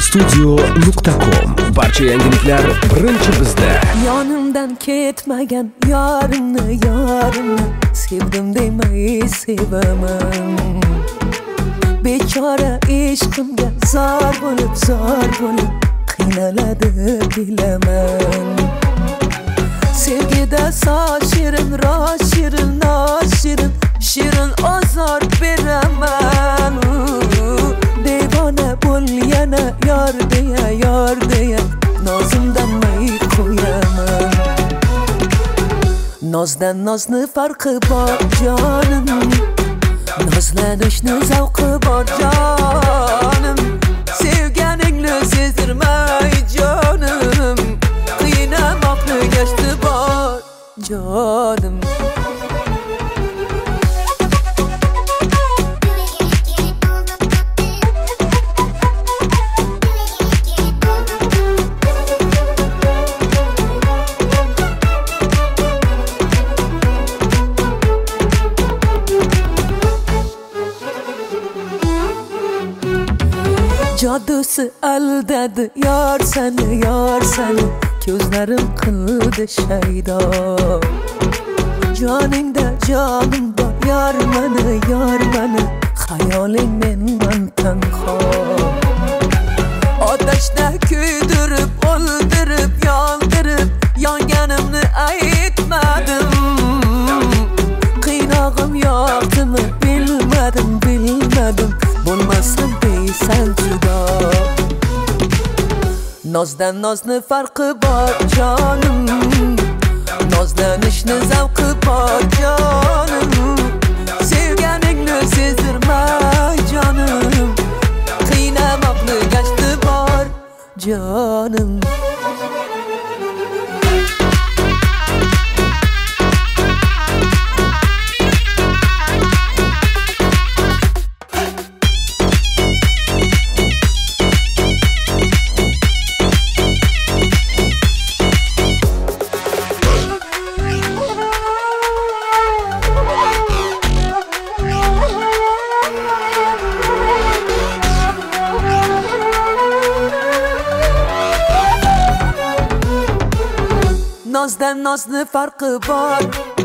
studio.com. Barcha yangiliklar birinchi bizda. Yonimdan ketmagan yorimni sevdim demay sevaman. Bechora ishqimga zor bo'lib qiynaladi bilaman. Sevgida soz shirin, roz shirin, noz shirin, shirin ozor beraman. Devona bo'l yana yor deya nozimdan may qo'yaman. Nozdan nozni farqi bor jonim, nozlanishni zavqi bor jonim. Sevganingni sezdirmay jonim, qiynamoqni gashti bor jonim. Jadusi aldadi yor seni, ko'zlarim qildi shaydo. Joningda jonim bor, yor mani, xayoling menman tanho. Otashda kuydirib, o'ldirib, yondirib, yonganimni aytmadim. Qiynog'im yoqdimi bilmadim, bo'lmasam deysan judo. Nozdan nozni farqi bor jonim, nozlanishni zavqi bor jonim. Sevganingni sezdirmay jonim, qiynamoqni gashti bor jonim. Nozdan nozni farqi bor,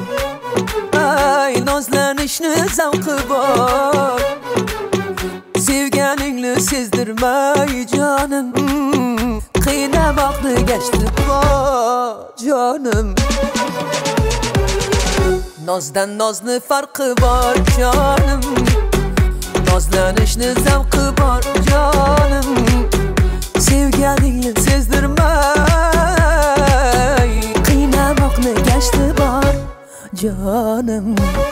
ay nozlanishni zavqi bor. Sevganingni sezdirmay jonim, qiynamoqni gashti bor jonim. Nozdan nozni farqi bor jonim, nozlanishni zavqi bor jonim. Sevganingni sezdirmay gashti bor jonim.